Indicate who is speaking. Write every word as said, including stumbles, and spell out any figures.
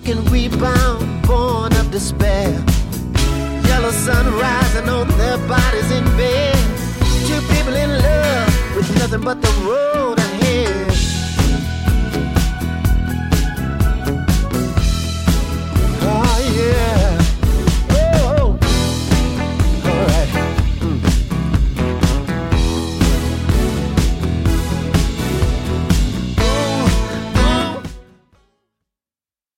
Speaker 1: can rebound, born of despair. Yellow sun rising on their bodies in bed. Two people in love with nothing but the road.